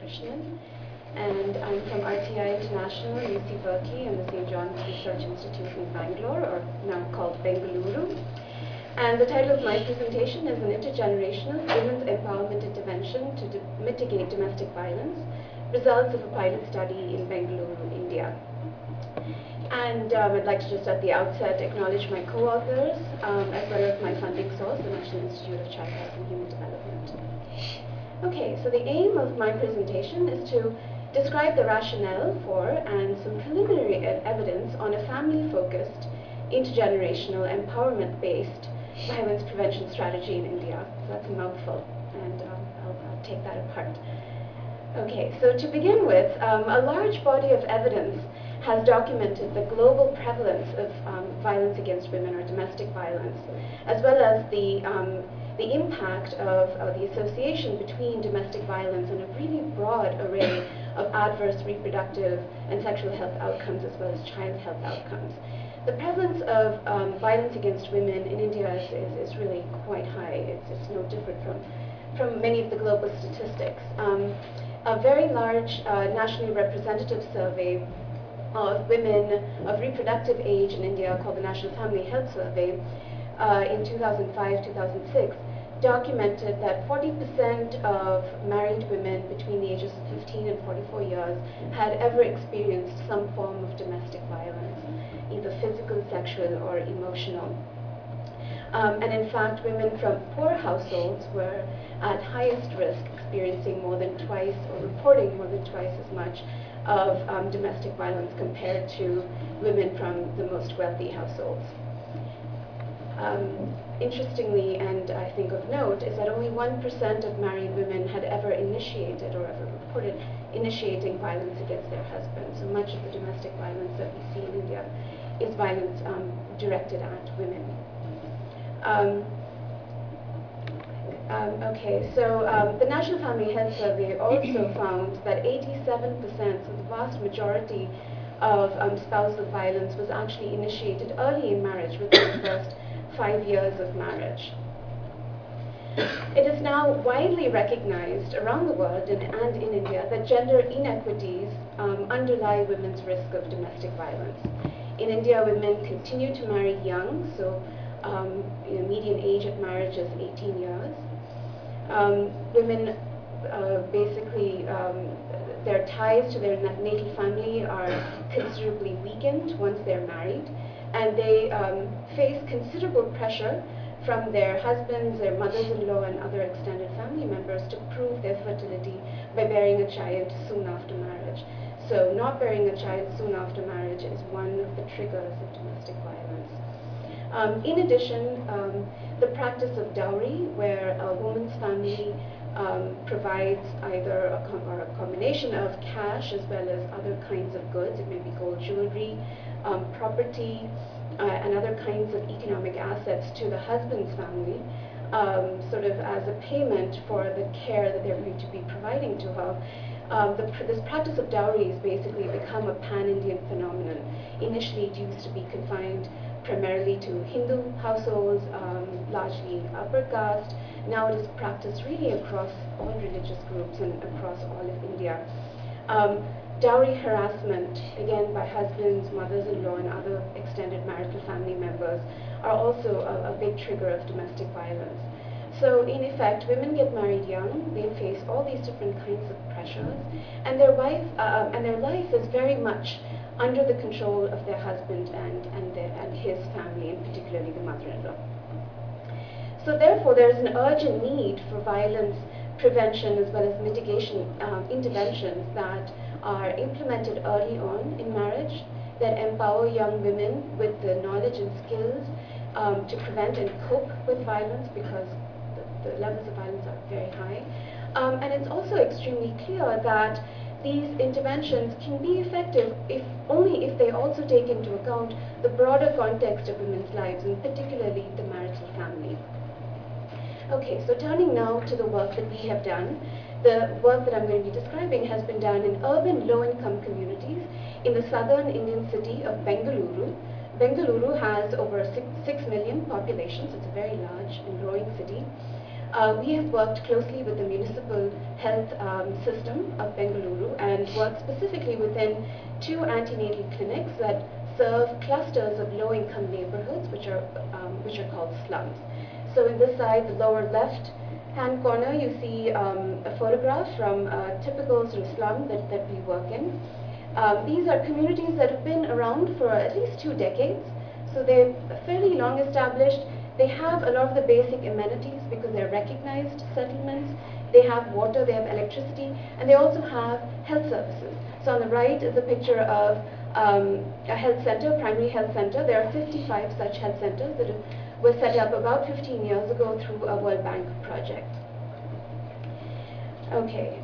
Krishnan, and I'm from RTI International, UC Berkeley, and the St. John's Research Institute in Bangalore, or now called Bengaluru. And the title of my presentation is An Intergenerational Women's Empowerment Intervention to Mitigate Domestic Violence, Results of a Pilot Study in Bengaluru, India. And I'd like to just at the outset acknowledge my co-authors, as well as my funding source, the National Institute of Child Rights and Human Development. Okay, so the aim of my presentation is to describe the rationale for and some preliminary evidence on a family-focused, intergenerational, empowerment-based violence prevention strategy in India. So that's a mouthful, and I'll take that apart. Okay, so to begin with, a large body of evidence has documented the global prevalence of violence against women or domestic violence, as well as the impact of the association between domestic violence and a really broad array of adverse reproductive and sexual health outcomes, as well as child health outcomes. The prevalence of violence against women in India is really quite high. It's no different from many of the global statistics. A very large nationally representative survey of women of reproductive age in India, called the National Family Health Survey, in 2005-2006, documented that 40% of married women between the ages of 15 and 44 years had ever experienced some form of domestic violence, either physical, sexual, or emotional. And in fact, women from poor households were at highest risk, experiencing more than twice, or reporting more than twice as much of domestic violence compared to women from the most wealthy households. Interestingly, and I think of note, is that only 1% of married women had ever initiated or ever reported initiating violence against their husbands. So much of the domestic violence that we see in India is violence directed at women. The National Family Health Survey also found that 87%, so the vast majority of spousal violence was actually initiated early in marriage, within the first 5 years of marriage. It is now widely recognized around the world and in India that gender inequities underlie women's risk of domestic violence. In India, women continue to marry young, so median age at marriage is 18 years. Women their ties to their natal family are considerably weakened once they're married, and they face considerable pressure from their husbands, their mothers-in-law, and other extended family members to prove their fertility by bearing a child soon after marriage. So not bearing a child soon after marriage is one of the triggers of domestic violence. In addition, the practice of dowry, where a woman's family provides either a combination of cash as well as other kinds of goods. It may be gold jewelry, property, and other kinds of economic assets to the husband's family, sort of as a payment for the care that they're going to be providing to her. This practice of dowry has basically become a pan-Indian phenomenon. Initially, it used to be confined primarily to Hindu households, largely upper caste. Now it is practiced really across all religious groups and across all of India. Dowry harassment, again by husbands, mothers-in-law, and other extended marital family members, are also a big trigger of domestic violence. So in effect, women get married young, they face all these different kinds of pressures, and their life is very much under the control of their husband and his family, and particularly the mother-in-law. So therefore, there is an urgent need for violence prevention as well as mitigation interventions that are implemented early on in marriage, that empower young women with the knowledge and skills to prevent and cope with violence, because the levels of violence are very high. And it's also extremely clear that these interventions can be effective only if they also take into account the broader context of women's lives, and particularly the marital family. Okay, so turning now to the work that we have done. The work that I'm going to be describing has been done in urban low-income communities in the southern Indian city of Bengaluru. Bengaluru has over 6 million population, so it's a very large and growing city. We have worked closely with the municipal health system of Bengaluru and works specifically within 2 antenatal clinics that serve clusters of low-income neighborhoods, which are called slums. So in this side, the lower left-hand corner, you see a photograph from a typical sort of slum that we work in. These are communities that have been around for at least 2 decades, so they're fairly long established. They have a lot of the basic amenities because they're recognized settlements. They have water, they have electricity, and they also have health services. So on the right is a picture of a health center, primary health center. There are 55 such health centers that were set up about 15 years ago through a World Bank project. Okay.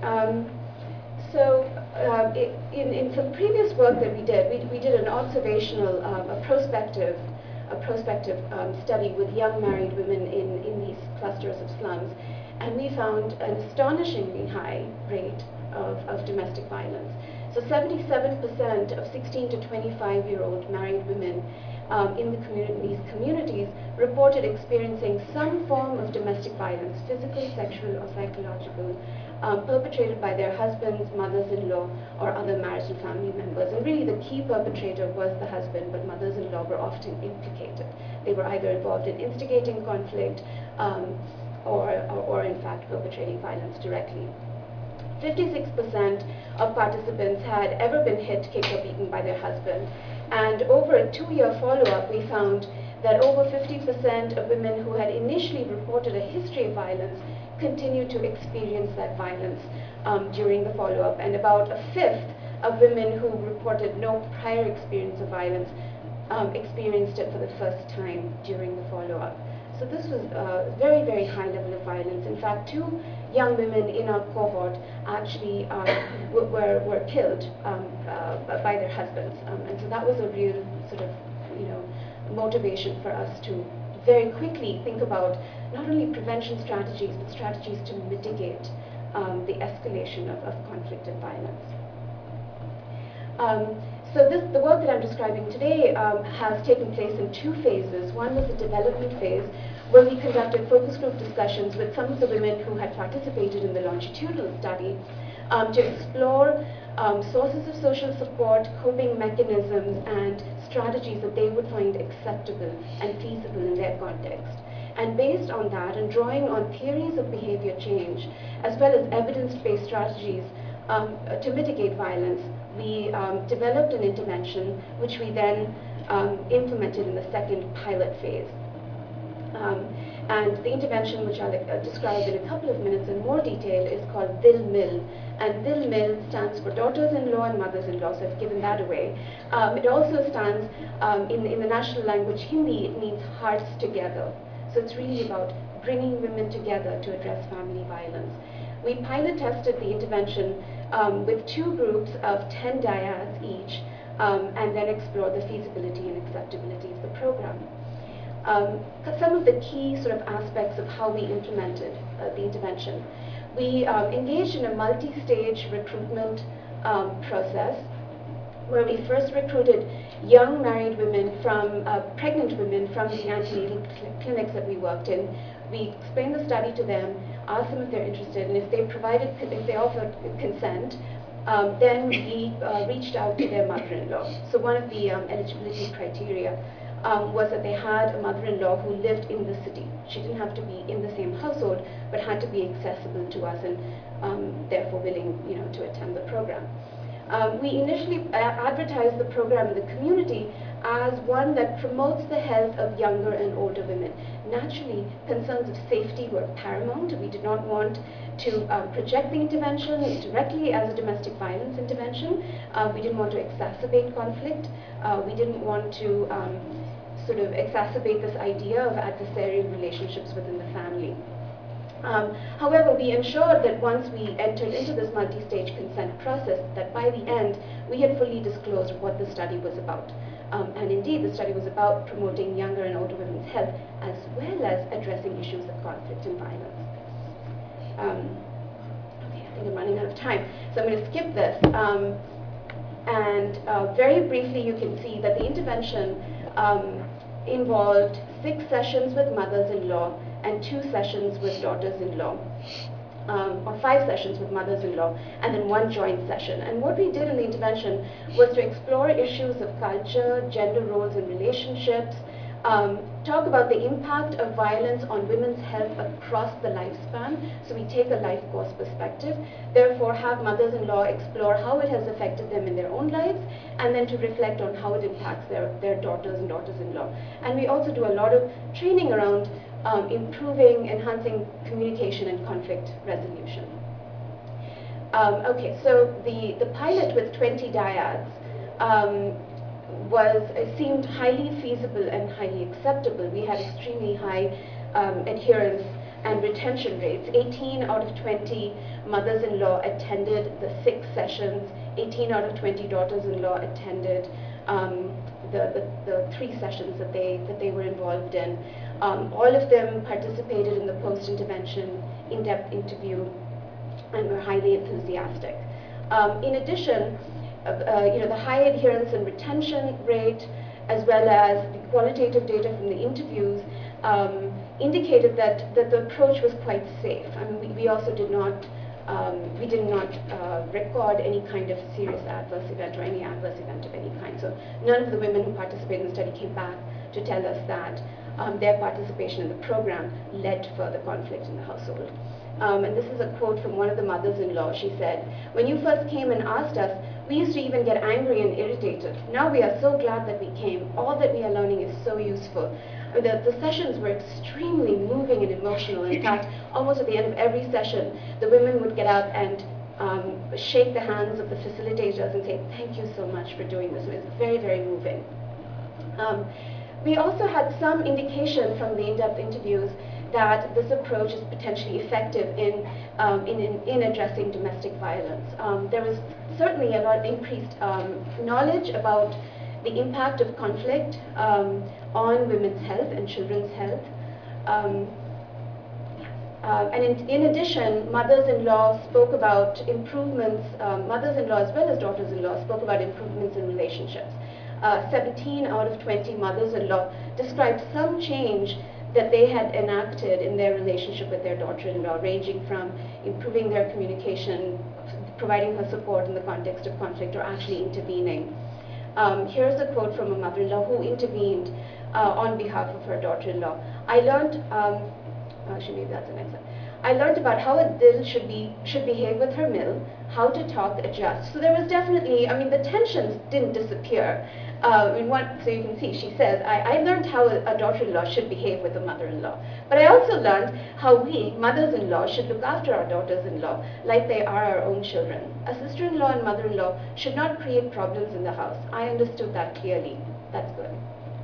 In some previous work that we did an observational, a prospective study with young married women in these clusters of slums, and we found an astonishingly high rate of domestic violence. So 77% of 16 to 25-year-old married women in these communities reported experiencing some form of domestic violence, physical, sexual, or psychological, perpetrated by their husbands, mothers-in-law, or other marriage and family members. And really the key perpetrator was the husband, but mothers-in-law were often implicated. They were either involved in instigating conflict or in fact perpetrating violence directly. 56% of participants had ever been hit, kicked, or beaten by their husband. And over a 2-year follow-up, we found that over 50% of women who had initially reported a history of violence continued to experience that violence during the follow-up. And about a fifth of women who reported no prior experience of violence experienced it for the first time during the follow-up. So this was a very, very high level of violence. In fact, 2 young women in our cohort actually were killed by their husbands. And so that was a real sort of, motivation for us to very quickly think about not only prevention strategies, but strategies to mitigate the escalation of conflict and violence. So the work that I'm describing today has taken place in 2 phases. One was the development phase, where we conducted focus group discussions with some of the women who had participated in the longitudinal study to explore sources of social support, coping mechanisms, and strategies that they would find acceptable and feasible in their context. And based on that, and drawing on theories of behavior change, as well as evidence-based strategies to mitigate violence, we developed an intervention which we then implemented in the second pilot phase. And the intervention, which I'll describe in a couple of minutes in more detail, is called Dil Mil. And Dil Mil stands for daughters-in-law and mothers-in-law, so I've given that away. It also stands, in the national language Hindi, it means hearts together. So it's really about bringing women together to address family violence. We pilot tested the intervention with 2 groups of 10 dyads each, and then explored the feasibility and acceptability of the program. Some of the key sort of aspects of how we implemented the intervention. We engaged in a multi-stage recruitment process where we first recruited young married women from, pregnant women from the antenatal clinics that we worked in. We explained the study to them, asked them if they're interested, and if they offered consent, then we reached out to their mother-in-law. So one of the eligibility criteria was that they had a mother-in-law who lived in the city. She didn't have to be in the same household, but had to be accessible to us and therefore willing, to attend the program. We initially advertised the program in the community as one that promotes the health of younger and older women. Naturally, concerns of safety were paramount. We did not want to project the intervention directly as a domestic violence intervention. We didn't want to exacerbate conflict. We didn't want to sort of exacerbate this idea of adversarial relationships within the family. However, we ensured that once we entered into this multi-stage consent process, that by the end, we had fully disclosed what the study was about. And indeed, the study was about promoting younger and older women's health, as well as addressing issues of conflict and violence. Okay, I think I'm running out of time, so I'm going to skip this. And very briefly, you can see that the intervention involved 6 sessions with mothers-in-law and 2 sessions with daughters-in-law. or 5 sessions with mothers-in-law, and then 1 joint session. And what we did in the intervention was to explore issues of culture, gender roles and relationships, talk about the impact of violence on women's health across the lifespan. So we take a life course perspective, therefore have mothers-in-law explore how it has affected them in their own lives, and then to reflect on how it impacts their daughters and daughters-in-law. And we also do a lot of training around improving, enhancing communication and conflict resolution. Okay, so the pilot with 20 dyads seemed highly feasible and highly acceptable. We had extremely high adherence and retention rates. 18 out of 20 mothers-in-law attended the 6 sessions. 18 out of 20 daughters-in-law attended the 3 sessions that they were involved in. All of them participated in the post-intervention in-depth interview and were highly enthusiastic. In addition, the high adherence and retention rate, as well as the qualitative data from the interviews, indicated that the approach was quite safe. I mean, we also did not record any kind of serious adverse event or any adverse event of any kind. So none of the women who participated in the study came back to tell us that their participation in the program led to further conflict in the household. And this is a quote from one of the mothers-in-law. She said, "When you first came and asked us, we used to even get angry and irritated. Now we are so glad that we came. All that we are learning is so useful." The sessions were extremely moving and emotional. In fact, almost at the end of every session, the women would get out and shake the hands of the facilitators and say, "Thank you so much for doing this." It was very, very moving. We also had some indication from the in-depth interviews that this approach is potentially effective in addressing domestic violence. There was certainly a lot of increased knowledge about the impact of conflict on women's health and children's health. And in addition, mothers-in-law spoke about improvements, mothers-in-law as well as daughters-in-law spoke about improvements in relationships. 17 out of 20 mothers-in-law described some change that they had enacted in their relationship with their daughter-in-law, ranging from improving their communication, providing her support in the context of conflict, or actually intervening. Here's a quote from a mother-in-law who intervened on behalf of her daughter-in-law. "I learned, actually maybe that's the next one. I learned about how a dil should behave with her mill, how to talk, adjust." So there was definitely, I mean, the tensions didn't disappear. So you can see, she says, I learned how a daughter-in-law should behave with a mother-in-law. But I also learned how we, mothers-in-law, should look after our daughters-in-law like they are our own children. A sister-in-law and mother-in-law should not create problems in the house. I understood that clearly. That's good.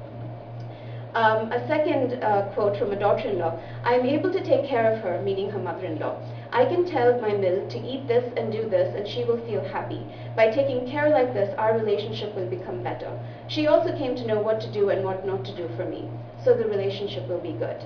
A second quote from a daughter-in-law, "I am able to take care of her," meaning her mother-in-law. "I can tell my mill to eat this and do this, and she will feel happy. By taking care like this, our relationship will become better. She also came to know what to do and what not to do for me, so the relationship will be good."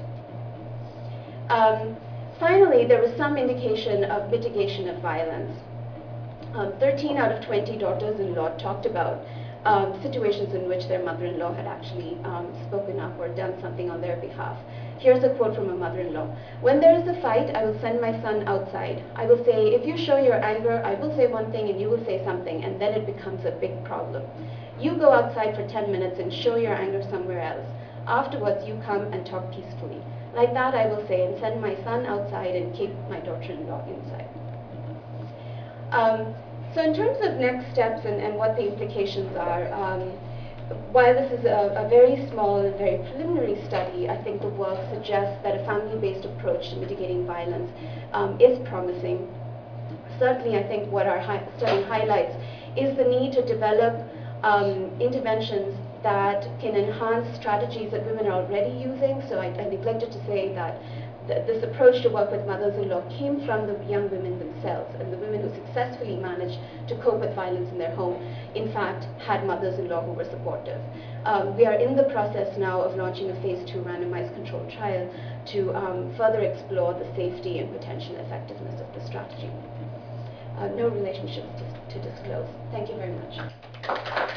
Finally, there was some indication of mitigation of violence. 13 out of 20 daughters-in-law talked about situations in which their mother-in-law had actually spoken up or done something on their behalf. Here's a quote from a mother-in-law. "When there is a fight, I will send my son outside. I will say, if you show your anger, I will say one thing and you will say something, and then it becomes a big problem. You go outside for 10 minutes and show your anger somewhere else. Afterwards, you come and talk peacefully. Like that, I will say, and send my son outside and keep my daughter-in-law inside." So in terms of next steps and what the implications are, while this is a very small and very preliminary study, I think the work suggests that a family-based approach to mitigating violence is promising. Certainly, I think what our study highlights is the need to develop interventions that can enhance strategies that women are already using. So I neglected to say that this approach to work with mothers-in-law came from the young women themselves, and the women who successfully managed to cope with violence in their home, in fact, had mothers-in-law who were supportive. We are in the process now of launching a phase 2 randomized controlled trial to further explore the safety and potential effectiveness of the strategy. No relationships to disclose. Thank you very much.